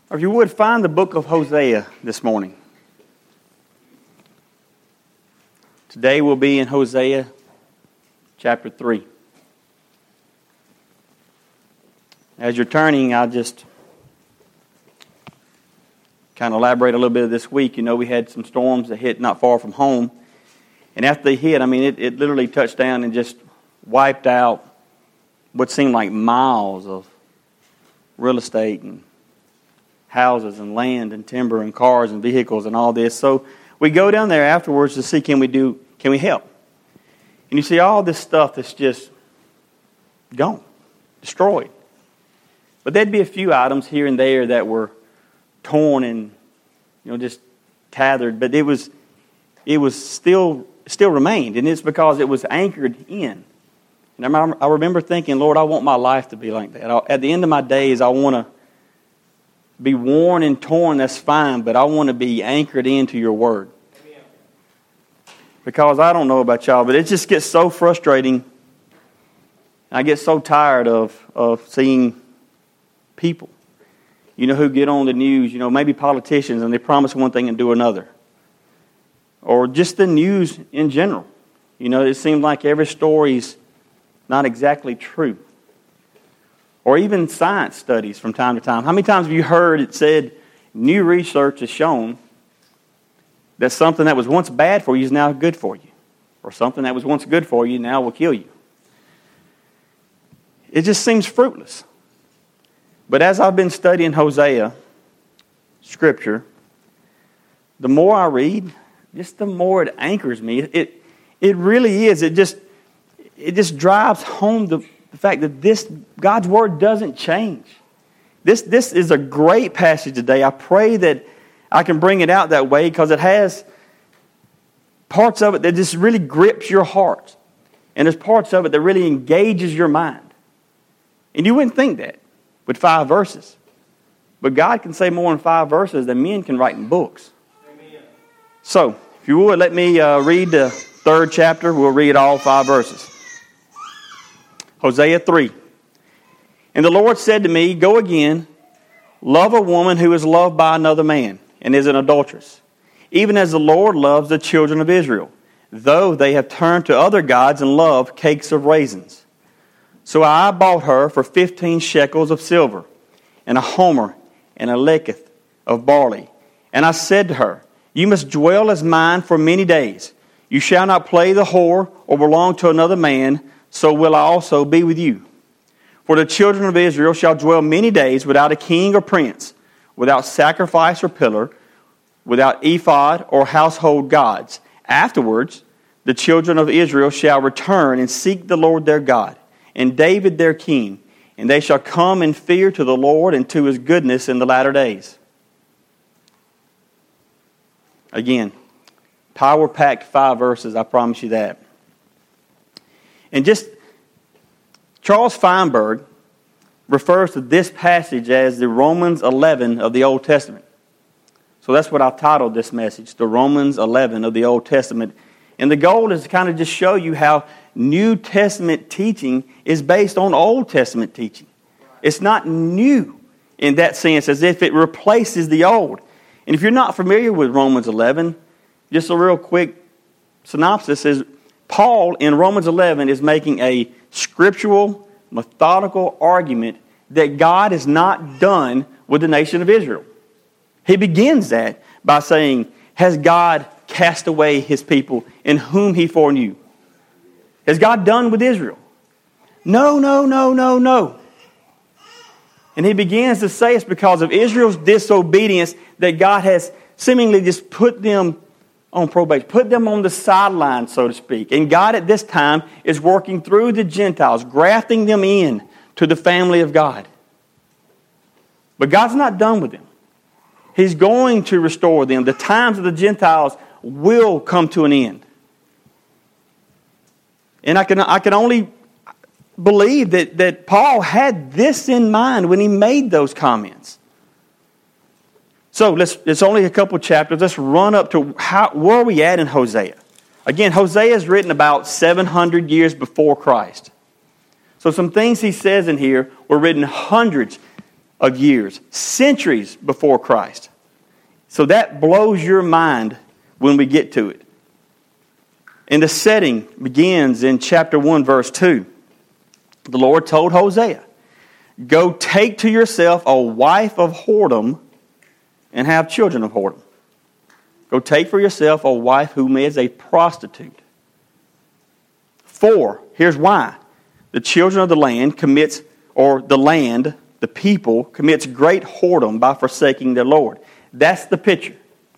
Or if you would, find the book of Hosea this morning. Today we'll be in Hosea chapter 3. As you're turning, I'll just kind of elaborate a little bit of this week. You know, we had some storms that hit not far from home. And after they hit, it literally touched down and just wiped out what seemed like miles of real estate and houses and land and timber and cars and vehicles and all this. So we go down there afterwards to see can we help? And you see all this stuff that's just gone, destroyed. But there'd be a few items here and there that were torn and just tethered, but it was still remained, and it's because it was anchored in. And I remember thinking, Lord, I want my life to be like that. At the end of my days, I want to be worn and torn, that's fine, but I want to be anchored into your word. Amen. Because I don't know about y'all, but it just gets so frustrating. I get so tired of seeing people, who get on the news, maybe politicians, and they promise one thing and do another. Or just the news in general. It seems like every story's not exactly true. Or even science studies from time to time. How many times have you heard it said, new research has shown that something that was once bad for you is now good for you? Or something that was once good for you now will kill you? It just seems fruitless. But as I've been studying Hosea, Scripture, the more I read, just the more it anchors me. It really is. It just drives home the fact that God's Word doesn't change. This is a great passage today. I pray that I can bring it out that way because it has parts of it that just really grips your heart. And there's parts of it that really engages your mind. And you wouldn't think that with 5 verses. But God can say more in 5 verses than men can write in books. Amen. So, if you would, let me read the 3rd chapter. We'll read all 5 verses. Hosea 3. And the Lord said to me, go again, love a woman who is loved by another man and is an adulteress, even as the Lord loves the children of Israel, though they have turned to other gods and love cakes of raisins. So I bought her for 15 shekels of silver, and a homer and a leketh of barley. And I said to her, you must dwell as mine for many days. You shall not play the whore or belong to another man, so will I also be with you. For the children of Israel shall dwell many days without a king or prince, without sacrifice or pillar, without ephod or household gods. Afterwards, the children of Israel shall return and seek the Lord their God, and David their king, and they shall come in fear to the Lord and to his goodness in the latter days. Again, power-packed 5 verses, I promise you that. And just, Charles Feinberg refers to this passage as the Romans 11 of the Old Testament. So that's what I've titled this message, the Romans 11 of the Old Testament. And the goal is to kind of just show you how New Testament teaching is based on Old Testament teaching. It's not new in that sense, as if it replaces the old. And if you're not familiar with Romans 11, just a real quick synopsis is Paul in Romans 11 is making a scriptural, methodical argument that God is not done with the nation of Israel. He begins that by saying, has God cast away his people in whom he foreknew? Is God done with Israel? No. And he begins to say it's because of Israel's disobedience that God has seemingly just put them on probation, put them on the sideline, so to speak. And God at this time is working through the Gentiles, grafting them in to the family of God. But God's not done with them. He's going to restore them. The times of the Gentiles will come to an end. And I can only believe that Paul had this in mind when he made those comments. So it's only a couple chapters. Let's run up to where are we at in Hosea. Again, Hosea is written about 700 years before Christ. So some things he says in here were written hundreds, of years, centuries before Christ. So that blows your mind when we get to it. And the setting begins in chapter 1, verse 2. The Lord told Hosea, "Go take to yourself a wife of whoredom and have children of whoredom." Go take for yourself a wife whom is a prostitute. 4, here's why. The children of the land commits, or the land, the people, commits great whoredom by forsaking their Lord. That's the picture.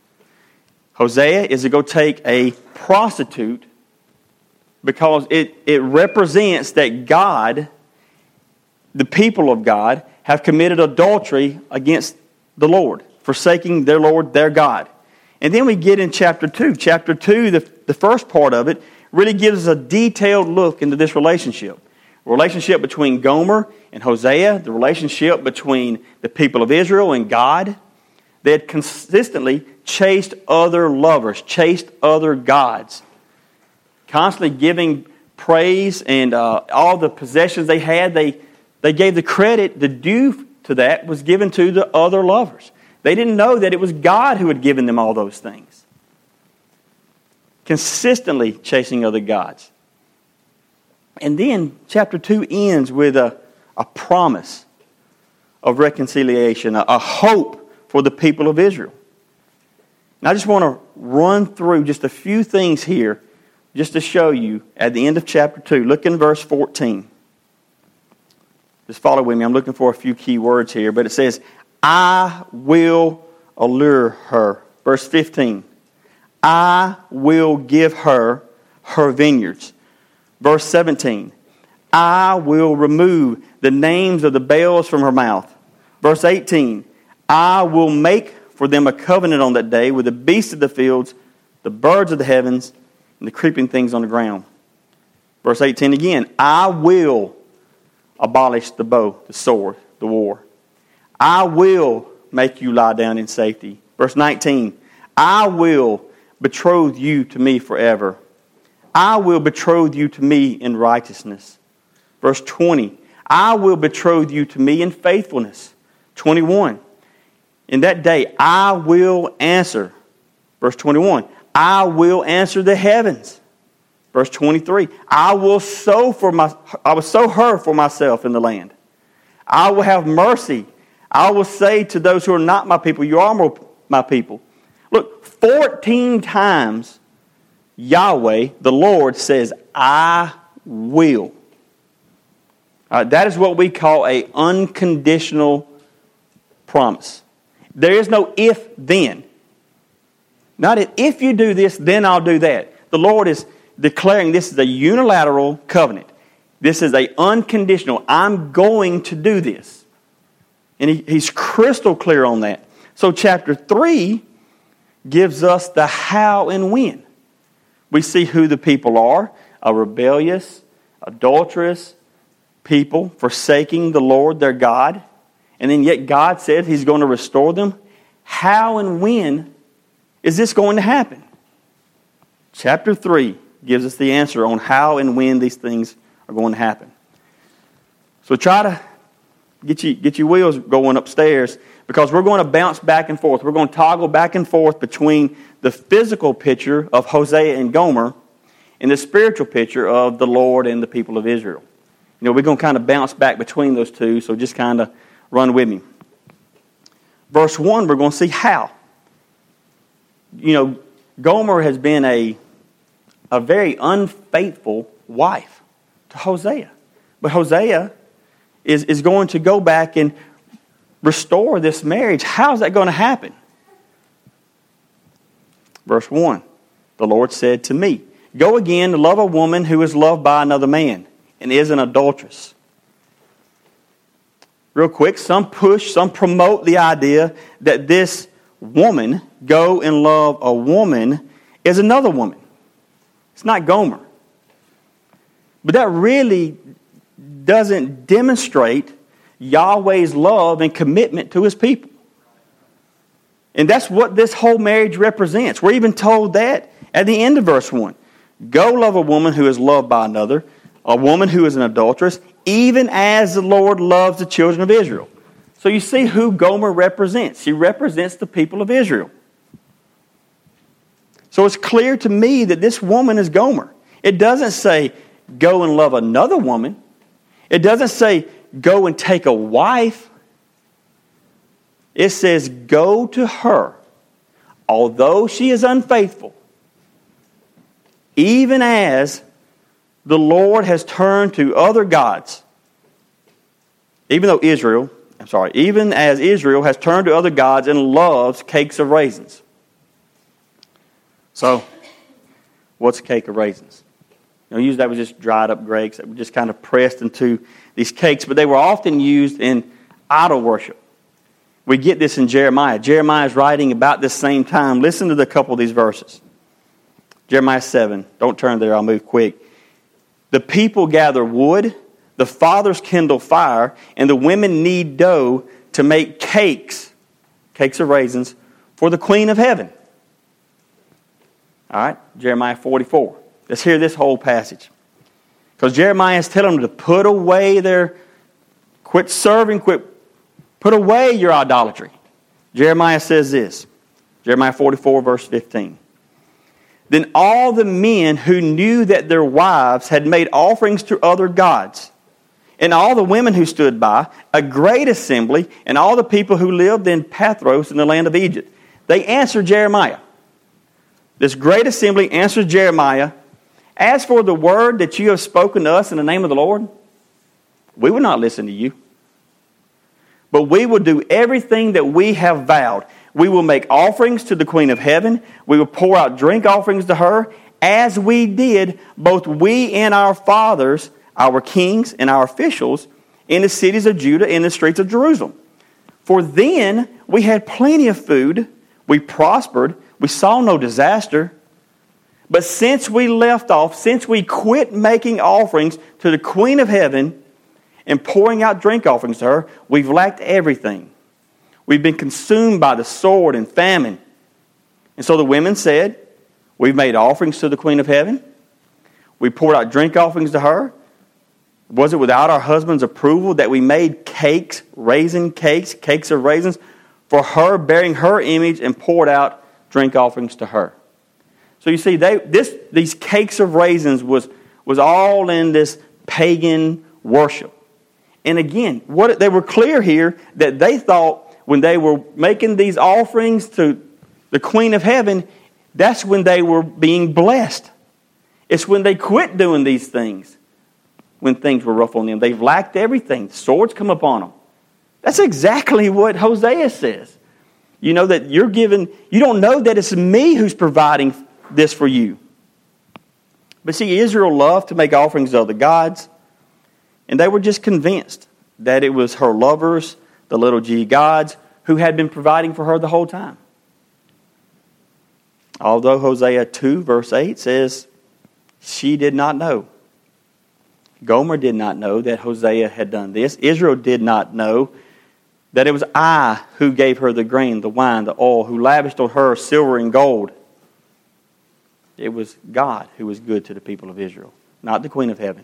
Hosea is to go take a prostitute because it represents that God, the people of God, have committed adultery against the Lord, forsaking their Lord, their God. And then we get in chapter 2. Chapter 2, the first part of it, really gives us a detailed look into this relationship. The relationship between Gomer and Hosea, the relationship between the people of Israel and God. They had consistently chased other lovers, chased other gods, constantly giving praise and all the possessions they had. They gave the credit, the due to that was given to the other lovers. They didn't know that it was God who had given them all those things. Consistently chasing other gods. And then chapter 2 ends with a promise of reconciliation, a hope for the people of Israel. And I just want to run through just a few things here just to show you at the end of chapter 2. Look in verse 14. Just follow with me. I'm looking for a few key words here. But it says, "I will allure her." Verse 15. "I will give her her vineyards." Verse 17. "I will remove the names of the Baals from her mouth." Verse 18. "I will make for them a covenant on that day with the beasts of the fields, the birds of the heavens, and the creeping things on the ground." Verse 18 again. "I will abolish the bow, the sword, the war. I will make you lie down in safety." Verse 19. "I will betroth you to me forever. I will betroth you to me in righteousness." Verse 20. "I will betroth you to me in faithfulness." 21. "In that day I will answer." Verse 21. "I will answer the heavens." Verse 23. I will sow her for myself in the land. I will have mercy. I will say to those who are not my people, you are my people. Look, 14 times Yahweh, the Lord, says, "I will." That is what we call an unconditional promise. There is no if, then. Not if you do this, then I'll do that. The Lord is declaring this is a unilateral covenant. This is an unconditional, I'm going to do this. And he's crystal clear on that. So chapter 3 gives us the how and when. We see who the people are: a rebellious, adulterous people forsaking the Lord their God. And then yet God said He's going to restore them. How and when is this going to happen? Chapter 3 gives us the answer on how and when these things are going to happen. So try to get your wheels going upstairs, because we're going to bounce back and forth. We're going to toggle back and forth between the physical picture of Hosea and Gomer and the spiritual picture of the Lord and the people of Israel. You know, we're going to kind of bounce back between those two, so just kind of run with me. Verse 1, we're going to see how. You know, Gomer has been a very unfaithful wife to Hosea. But Hosea is going to go back and restore this marriage. How's that going to happen? Verse 1, the Lord said to me, "Go again to love a woman who is loved by another man and is an adulteress." Real quick, some promote the idea that this woman, go and love a woman, is another woman. It's not Gomer. But that really doesn't demonstrate Yahweh's love and commitment to His people. And that's what this whole marriage represents. We're even told that at the end of verse 1. Go love a woman who is loved by another, a woman who is an adulteress, even as the Lord loves the children of Israel. So you see who Gomer represents. She represents the people of Israel. So it's clear to me that this woman is Gomer. It doesn't say, go and love another woman. It doesn't say, go and take a wife. It says, go to her, although she is unfaithful, even as the Lord has turned to other gods. Even as Israel has turned to other gods and loves cakes of raisins. So, what's a cake of raisins? Usually that was just dried up grapes that were just kind of pressed into these cakes, but they were often used in idol worship. We get this in Jeremiah. Jeremiah is writing about this same time. Listen to a couple of these verses. Jeremiah 7. Don't turn there, I'll move quick. The people gather wood, the fathers kindle fire, and the women knead dough to make cakes of raisins, for the queen of heaven. All right, Jeremiah 44. Let's hear this whole passage. Because Jeremiah is telling them to put away put away your idolatry. Jeremiah says this, Jeremiah 44, verse 15. Then all the men who knew that their wives had made offerings to other gods, and all the women who stood by, a great assembly, and all the people who lived in Pathros in the land of Egypt, they answered Jeremiah. This great assembly answers Jeremiah, as for the word that you have spoken to us in the name of the Lord, we will not listen to you. But we will do everything that we have vowed. We will make offerings to the Queen of Heaven. We will pour out drink offerings to her, as we did both we and our fathers, our kings and our officials, in the cities of Judah and the streets of Jerusalem. For then we had plenty of food, we prospered, we saw no disaster. But since we left off, since we quit making offerings to the Queen of Heaven and pouring out drink offerings to her, we've lacked everything. We've been consumed by the sword and famine. And so the women said, we've made offerings to the Queen of Heaven. We poured out drink offerings to her. Was it without our husband's approval that we made cakes of raisins for her, bearing her image, and poured out drink offerings to her? So you see, these cakes of raisins was all in this pagan worship. And again, they were clear here that they thought when they were making these offerings to the Queen of Heaven, that's when they were being blessed. It's when they quit doing these things, when things were rough on them. They've lacked everything. Swords come upon them. That's exactly what Hosea says. You know that you don't know that it's me who's providing this for you. But see, Israel loved to make offerings to other gods, and they were just convinced that it was her lovers, the little g gods, who had been providing for her the whole time. Although Hosea 2 verse 8 says she did not know. Gomer did not know that Hosea had done this. Israel did not know that it was I who gave her the grain, the wine, the oil, who lavished on her silver and gold. It was God who was good to the people of Israel, not the Queen of Heaven.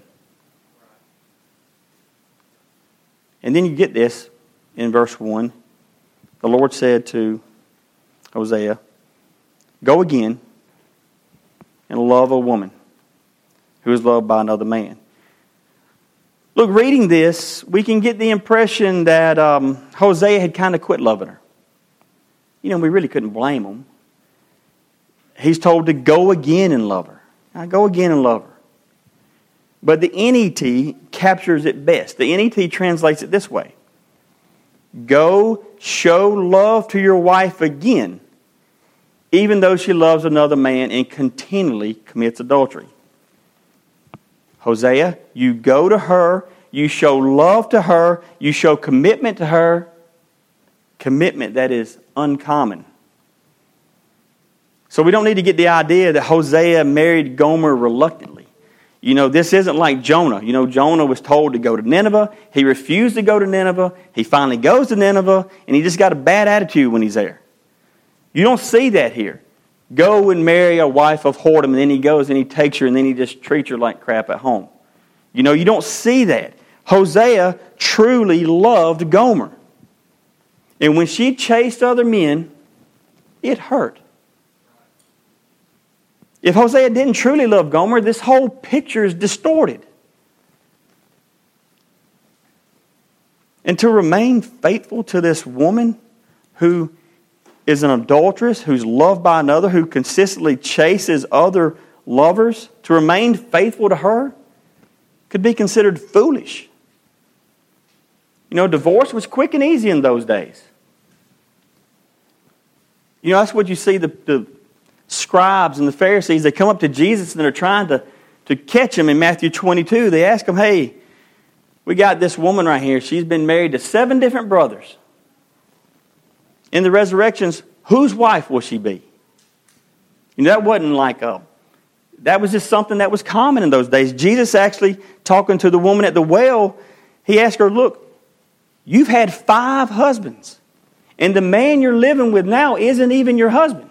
And then you get this in verse 1. The Lord said to Hosea, go again and love a woman who is loved by another man. Look, reading this, we can get the impression that Hosea had kind of quit loving her. We really couldn't blame him. He's told to go again and love her. Now, go again and love her. But the NET captures it best. The NET translates it this way. Go show love to your wife again, even though she loves another man and continually commits adultery. Hosea, you go to her, you show love to her, you show commitment to her, commitment that is uncommon. So we don't need to get the idea that Hosea married Gomer reluctantly. This isn't like Jonah. Jonah was told to go to Nineveh. He refused to go to Nineveh. He finally goes to Nineveh, and he just got a bad attitude when he's there. You don't see that here. Go and marry a wife of whoredom, and then he goes and he takes her, and then he just treats her like crap at home. You don't see that. Hosea truly loved Gomer. And when she chased other men, it hurt. If Hosea didn't truly love Gomer, this whole picture is distorted. And to remain faithful to this woman who is an adulteress, who's loved by another, who consistently chases other lovers, to remain faithful to her could be considered foolish. You know, divorce was quick and easy in those days. You know, that's what you see the scribes and the Pharisees, they come up to Jesus and they're trying to catch him in Matthew 22. They ask him, hey, we got this woman right here. She's been married to 7 different brothers. In the resurrections, whose wife will she be? You know, that wasn't like that was just something that was common in those days. Jesus actually, talking to the woman at the well, he asked her, look, you've had 5 husbands, and the man you're living with now isn't even your husband.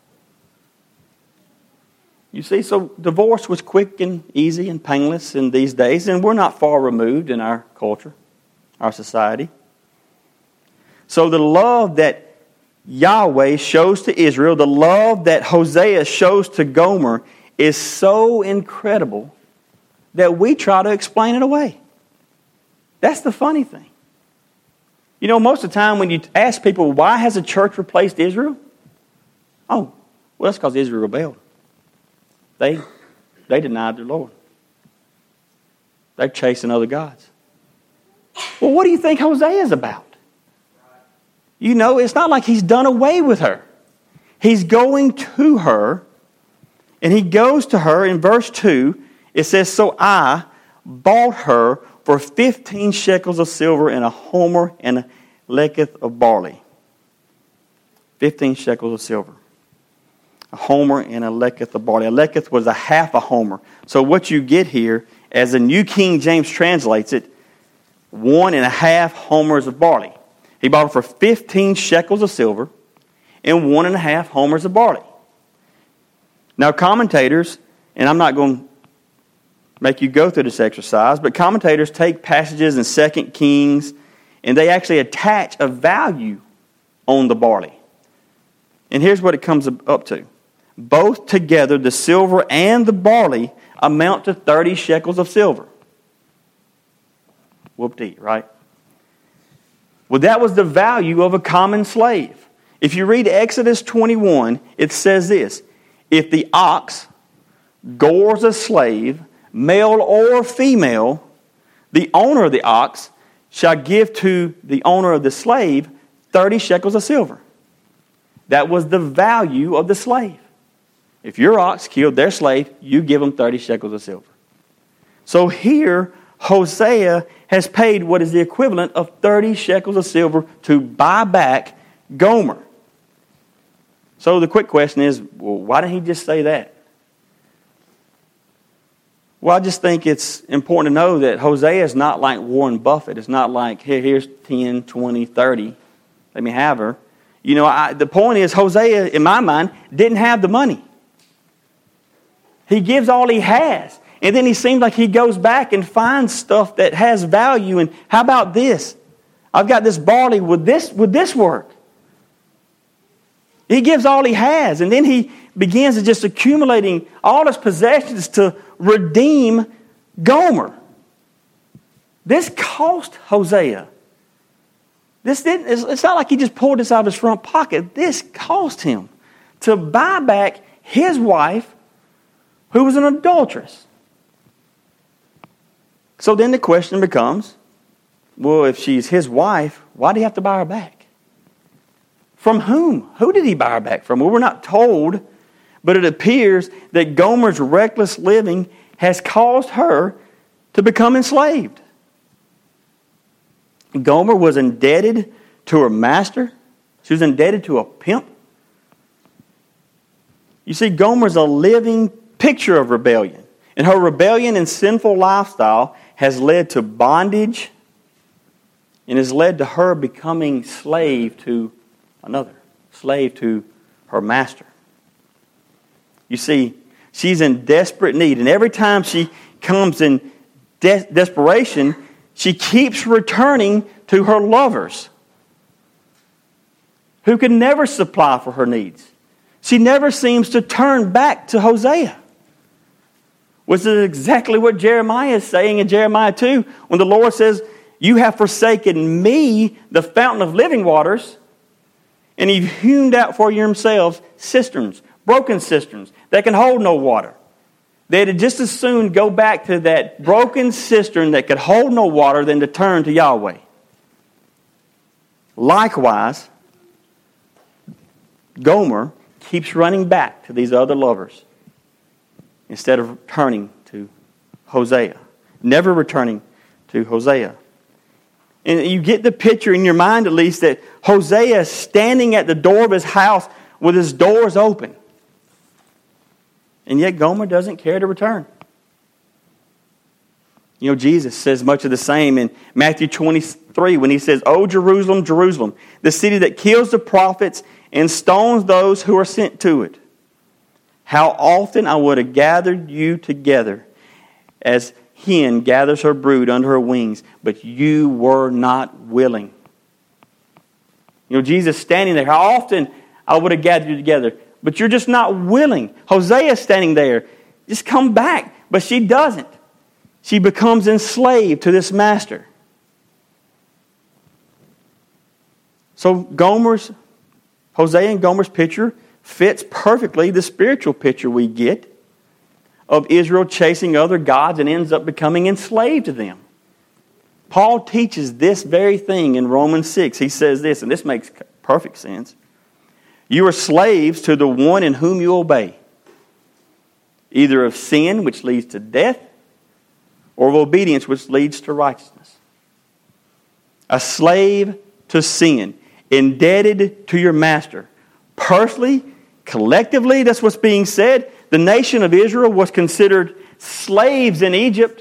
You see, so divorce was quick and easy and painless in these days, and we're not far removed in our culture, our society. So the love that Yahweh shows to Israel, the love that Hosea shows to Gomer, is so incredible that we try to explain it away. That's the funny thing. You know, most of the time when you ask people, why has the church replaced Israel? Oh, well, that's because Israel rebelled. They denied their Lord. They're chasing other gods. Well, what do you think Hosea is about? You know, it's not like he's done away with her. He's going to her, and he goes to her in verse 2. It says, so I bought her for 15 shekels of silver and a homer and a leketh of barley. 15 shekels of silver. A homer and a leketh of barley. A leketh was a half a homer. So what you get here, as the New King James translates it, 1.5 homers of barley. He bought it for 15 shekels of silver and 1.5 homers of barley. Now commentators, and I'm not going to make you go through this exercise, but commentators take passages in 2 Kings and they actually attach a value on the barley. And here's what it comes up to. Both together, the silver and the barley amount to 30 shekels of silver. Whoop-dee, right? Well, that was the value of a common slave. If you read Exodus 21, it says this. If the ox gores a slave, male or female, the owner of the ox shall give to the owner of the slave 30 shekels of silver. That was the value of the slave. If your ox killed their slave, you give them 30 shekels of silver. So here, Hosea has paid what is the equivalent of 30 shekels of silver to buy back Gomer. So the quick question is, well, why didn't he just say that? Well, I just think it's important to know that Hosea is not like Warren Buffett. It's not like, here's 10, 20, 30. Let me have her. You know, the point is, Hosea, in my mind, didn't have the money. He gives all he has. And then he seems like he goes back and finds stuff that has value. And how about this? I've got this barley. Would this work? He gives all he has. And then he begins to just accumulating all his possessions to redeem Gomer. This cost Hosea. It's not like he just pulled this out of his front pocket. This cost him to buy back his wife, who was an adulteress. So then the question becomes, well, if she's his wife, why did he have to buy her back? From whom? Who did he buy her back from? Well, we're not told, but it appears that Gomer's reckless living has caused her to become enslaved. Gomer was indebted to her master. She was indebted to a pimp. You see, Gomer's a living picture of rebellion. And her rebellion and sinful lifestyle has led to bondage and has led to her becoming slave to another, slave to her master. You see, she's in desperate need. And every time she comes in desperation, she keeps returning to her lovers. who can never supply for her needs. She never seems to turn back to Hosea. Which is exactly what Jeremiah is saying in Jeremiah 2, when the Lord says, you have forsaken me, the fountain of living waters, and you've hewn out for yourselves cisterns, broken cisterns, that can hold no water. They'd just as soon go back to that broken cistern that could hold no water than to turn to Yahweh. Likewise, Gomer keeps running back to these other lovers instead of returning to Hosea. Never returning to Hosea. And you get the picture in your mind, at least, that Hosea is standing at the door of his house with his doors open. And yet Gomer doesn't care to return. You know, Jesus says much of the same in Matthew 23 when he says, "O Jerusalem, Jerusalem, the city that kills the prophets and stones those who are sent to it. How often I would have gathered you together as hen gathers her brood under her wings, but you were not willing." You know, Jesus standing there. How often I would have gathered you together, but you're just not willing. Hosea standing there. Just come back. But she doesn't. She becomes enslaved to this master. So Hosea and Gomer's picture fits perfectly the spiritual picture we get of Israel chasing other gods and ends up becoming enslaved to them. Paul teaches this very thing in Romans 6. He says this, and this makes perfect sense. You are slaves to the one in whom you obey, either of sin, which leads to death, or of obedience, which leads to righteousness. A slave to sin, indebted to your master. Personally, collectively, that's what's being said. The nation of Israel was considered slaves in Egypt.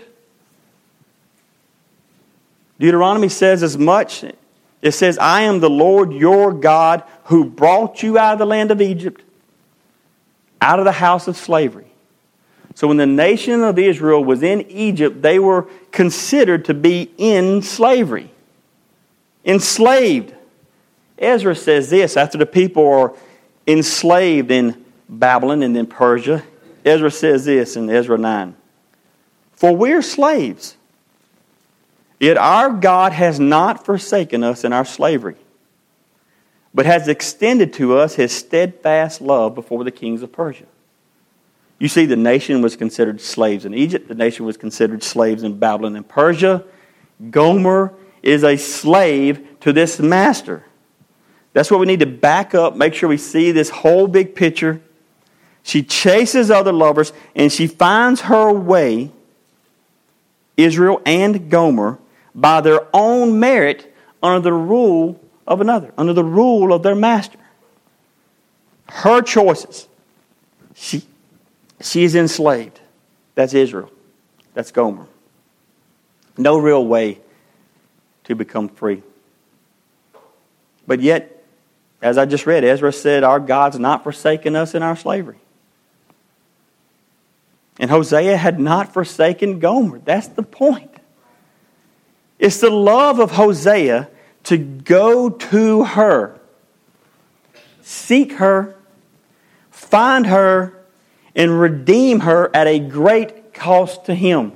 Deuteronomy says as much. It says, I am the Lord your God who brought you out of the land of Egypt, out of the house of slavery. So when the nation of Israel was in Egypt, they were considered to be in slavery. Enslaved. Ezra says this, after the people are enslaved in Babylon and in Persia, Ezra says this in Ezra 9. For we're slaves, yet our God has not forsaken us in our slavery, but has extended to us His steadfast love before the kings of Persia. You see, the nation was considered slaves in Egypt. The nation was considered slaves in Babylon and Persia. Gomer is a slave to this master. That's what we need to back up, make sure we see this whole big picture. She chases other lovers, and she finds her way, Israel and Gomer, by their own merit under the rule of another, under the rule of their master. Her choices. She is enslaved. That's Israel. That's Gomer. No real way to become free. But yet, as I just read, Ezra said, our God's not forsaken us in our slavery. And Hosea had not forsaken Gomer. That's the point. It's the love of Hosea to go to her, seek her, find her, and redeem her at a great cost to him.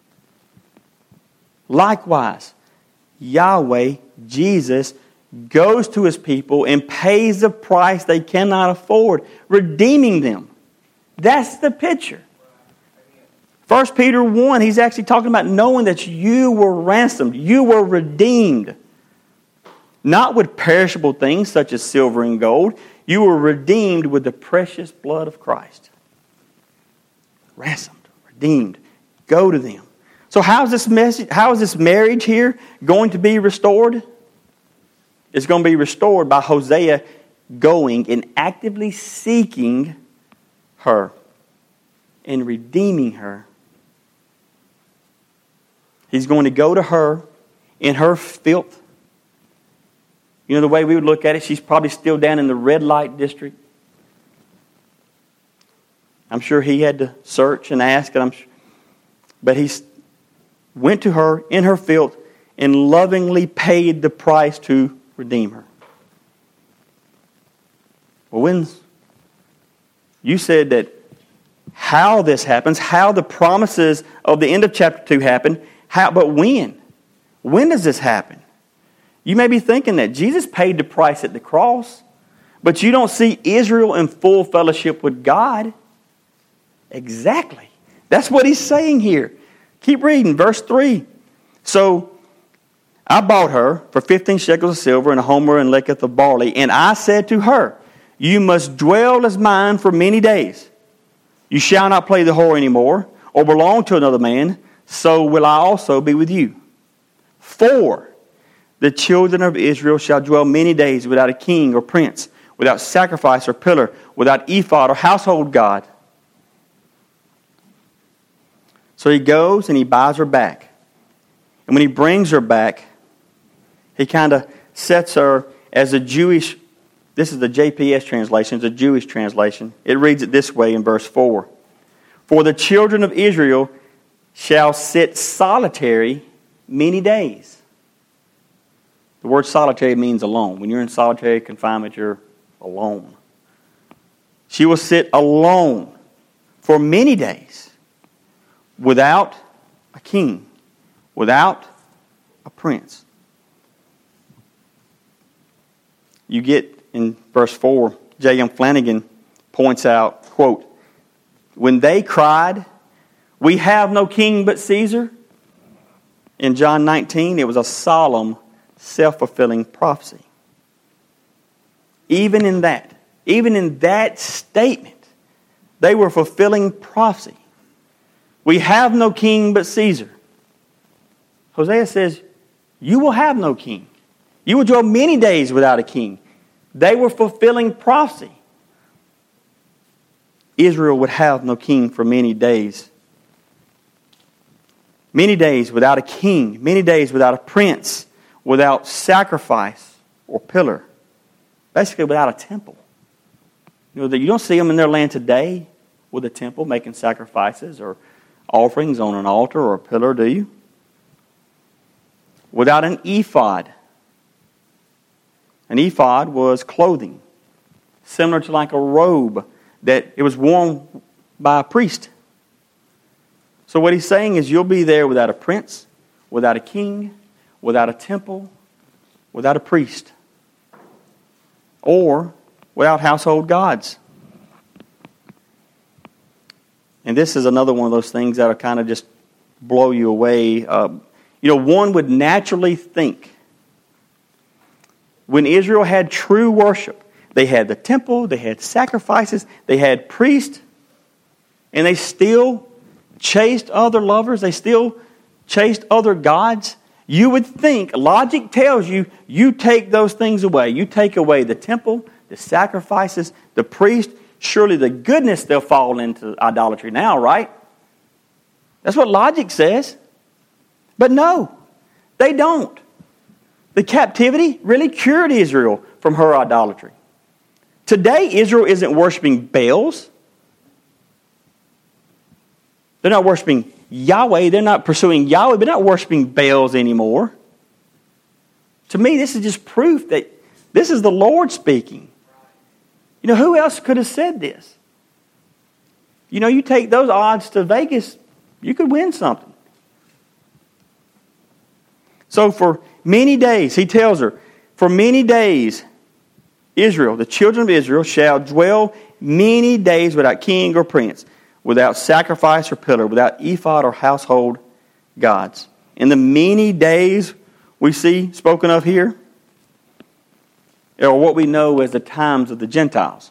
Likewise, Yahweh, Jesus, goes to His people and pays the price they cannot afford, redeeming them. That's the picture. 1 Peter 1, he's actually talking about knowing that you were ransomed, you were redeemed. Not with perishable things such as silver and gold. You were redeemed with the precious blood of Christ. Ransomed, redeemed. Go to them. So how is this marriage here going to be restored? It's going to be restored by Hosea going and actively seeking her and redeeming her. He's going to go to her in her filth. You know, the way we would look at it, she's probably still down in the red light district. I'm sure he had to search and ask, but he went to her in her filth and lovingly paid the price to redeem her. Well, when you said that how this happens, how the promises of the end of chapter 2 happen, but when? When does this happen? You may be thinking that Jesus paid the price at the cross, but you don't see Israel in full fellowship with God. Exactly. That's what he's saying here. Keep reading, verse 3. So I bought her for 15 shekels of silver and a homer and leketh of barley, and I said to her, you must dwell as mine for many days. You shall not play the whore anymore, or belong to another man, so will I also be with you. For the children of Israel shall dwell many days without a king or prince, without sacrifice or pillar, without ephod or household god. So he goes and he buys her back. And when he brings her back, he kind of sets her as a Jewish, this is the JPS translation, it's a Jewish translation. It reads it this way in verse 4. For the children of Israel shall sit solitary many days. The word solitary means alone. When you're in solitary confinement, you're alone. She will sit alone for many days without a king, without a prince. You get in verse 4, J.M. Flanagan points out, quote, when they cried, we have no king but Caesar, in John 19, it was a solemn, self-fulfilling prophecy. Even in that statement, they were fulfilling prophecy. We have no king but Caesar. Hosea says, you will have no king. You will dwell many days without a king. They were fulfilling prophecy. Israel would have no king for many days. Many days without a king. Many days without a prince. Without sacrifice or pillar. Basically without a temple. You don't see them in their land today with a temple making sacrifices or offerings on an altar or a pillar, do you? Without an ephod. An ephod was clothing, similar to like a robe that it was worn by a priest. So what he's saying is you'll be there without a prince, without a king, without a temple, without a priest, or without household gods. And this is another one of those things that will kind of just blow you away. One would naturally think when Israel had true worship, they had the temple, they had sacrifices, they had priests, and they still chased other lovers, they still chased other gods. You would think, logic tells you, you take those things away. You take away the temple, the sacrifices, the priest, surely the goodness they'll fall into idolatry now, right? That's what logic says. But no, they don't. The captivity really cured Israel from her idolatry. Today, Israel isn't worshiping Baals. They're not worshiping Yahweh. They're not pursuing Yahweh. They're not worshiping Baals anymore. To me, this is just proof that this is the Lord speaking. Who else could have said this? You take those odds to Vegas, you could win something. So for many days, he tells her, for many days, Israel, the children of Israel, shall dwell many days without king or prince, without sacrifice or pillar, without ephod or household gods. In the many days we see spoken of here, or what we know as the times of the Gentiles.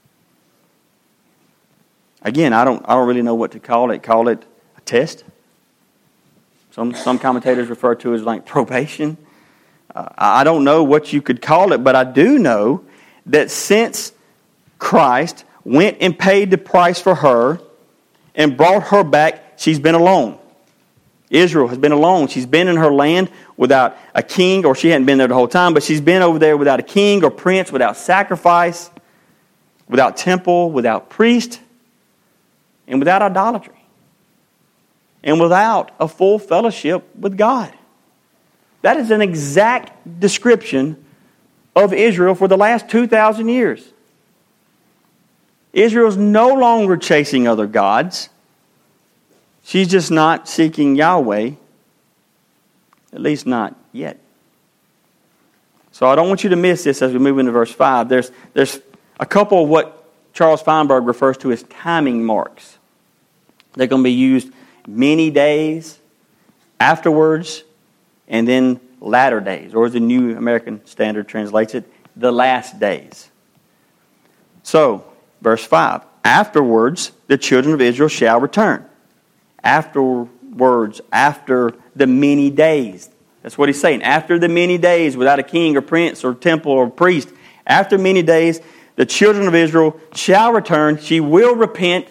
Again, I don't really know what to call it. Call it a test. Some commentators refer to it as like probation. I don't know what you could call it, but I do know that since Christ went and paid the price for her and brought her back, she's been alone. Israel has been alone. She's been in her land without a king, or she hadn't been there the whole time, but she's been over there without a king or prince, without sacrifice, without temple, without priest, and without idolatry. And without a full fellowship with God. That is an exact description of Israel for the last 2,000 years. Israel's no longer chasing other gods. She's just not seeking Yahweh, at least not yet. So I don't want you to miss this as we move into verse 5. There's a couple of what Charles Feinberg refers to as timing marks. They're going to be used many days, afterwards, and then latter days, or as the New American Standard translates it, the last days. So, verse 5, afterwards the children of Israel shall return. Afterwards, after the many days. That's what he's saying. After the many days, without a king or prince or temple or priest, after many days, the children of Israel shall return. She will repent.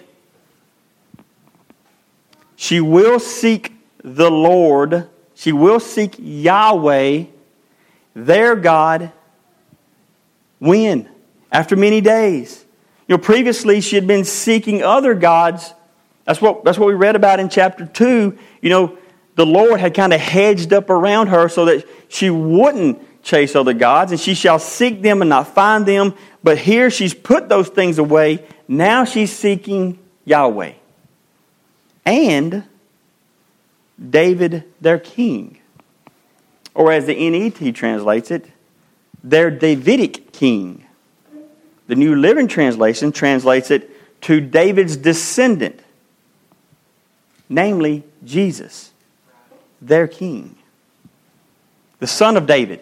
She will seek the Lord. She will seek Yahweh, their God. When? After many days. Previously she had been seeking other gods. That's what we read about in chapter 2. The Lord had kind of hedged up around her so that she wouldn't chase other gods, and she shall seek them and not find them. But here she's put those things away. Now she's seeking Yahweh. And David, their king. Or as the NET translates it, their Davidic king. The New Living Translation translates it to David's descendant, namely Jesus, their king, the son of David.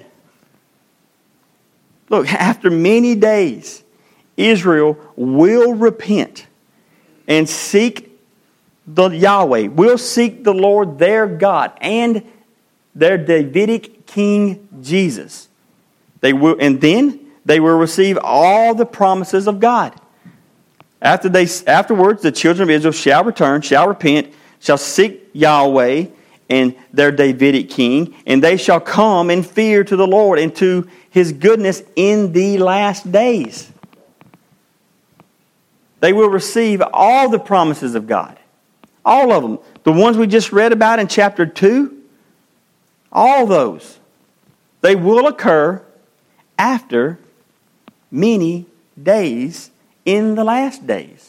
Look, after many days, Israel will repent and seek the Yahweh, will seek the Lord their God and their Davidic king Jesus. And then they will receive all the promises of God. Afterwards, the children of Israel shall return, shall repent, shall seek Yahweh and their Davidic king, and they shall come in fear to the Lord and to His goodness in the last days. They will receive all the promises of God. All of them. The ones we just read about in chapter 2, all those. They will occur after many days in the last days.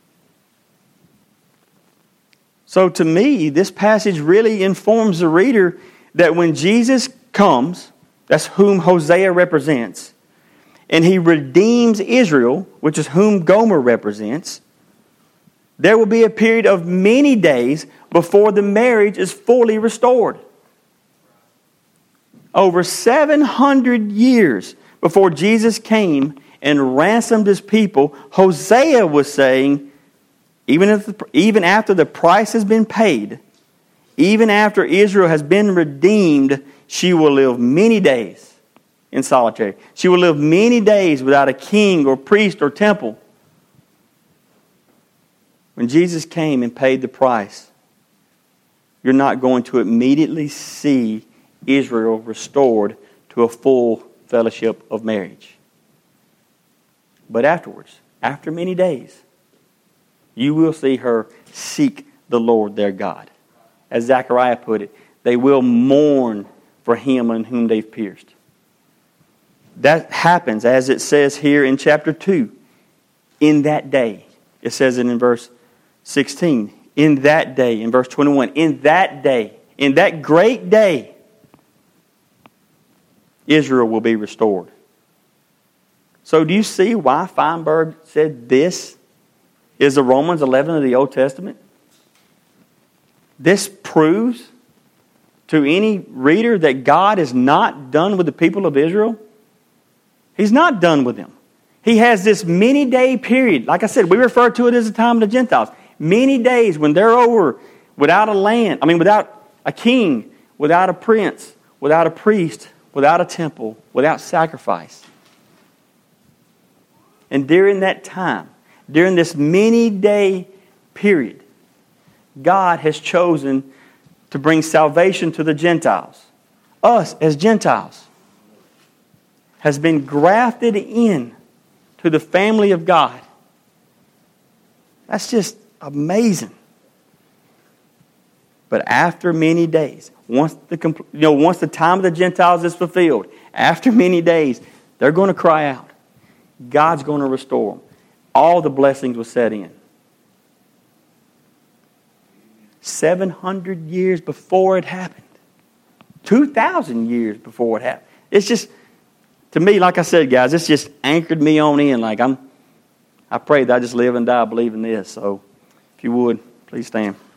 So to me, this passage really informs the reader that when Jesus comes, that's whom Hosea represents, and He redeems Israel, which is whom Gomer represents, there will be a period of many days before the marriage is fully restored. Over 700 years before Jesus came and ransomed His people, Hosea was saying, even after the price has been paid, even after Israel has been redeemed, she will live many days in solitary. She will live many days without a king or priest or temple. When Jesus came and paid the price, you're not going to immediately see Israel restored to a full fellowship of marriage. But afterwards, after many days, you will see her seek the Lord their God. As Zechariah put it, they will mourn for Him in whom they've pierced. That happens, as it says here in chapter 2, in that day. It says it in verse 16. In that day, in verse 21, in that day, in that great day, Israel will be restored. So do you see why Feinberg said this is the Romans 11 of the Old Testament? This proves to any reader that God is not done with the people of Israel. He's not done with them. He has this many-day period. Like I said, we refer to it as the time of the Gentiles. Many days when they're over without without a king, without a prince, without a priest, without a temple, without sacrifice. And during that time, during this many-day period, God has chosen to bring salvation to the Gentiles. Us as Gentiles has been grafted in to the family of God. That's just amazing. But after many days, once the time of the Gentiles is fulfilled, after many days, they're going to cry out. God's going to restore them. all the blessings will set in. 700 years before it happened. 2,000 years before it happened. It's just, to me, like I said, guys, it's just anchored me on in. Like I pray that I just live and die believing this. So, if you would, please stand.